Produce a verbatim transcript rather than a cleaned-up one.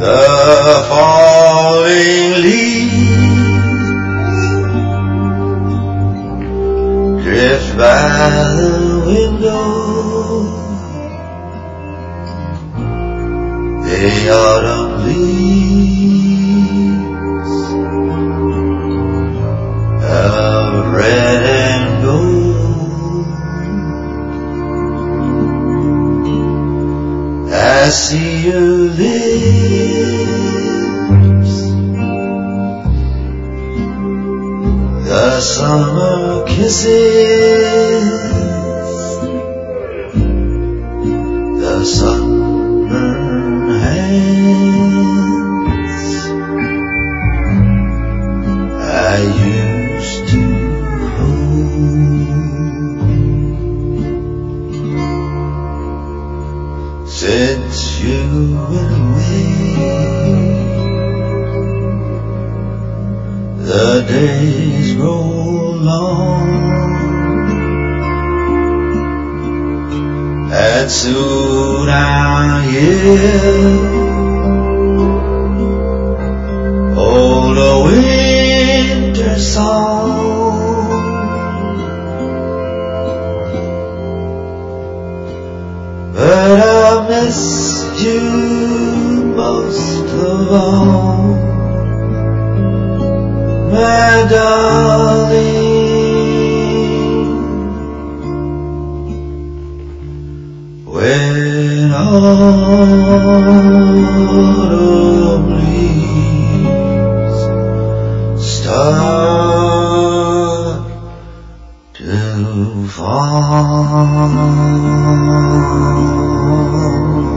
the falling leaves drift by the window. The autumn leaves of red and gold. I see your lips, the summer kisses, the sunburned hands I used to hold. Since you went away, the days grow long, and soon I'll hear old winter song. But I miss you most of all, my darling. When autumn leaves start to fall.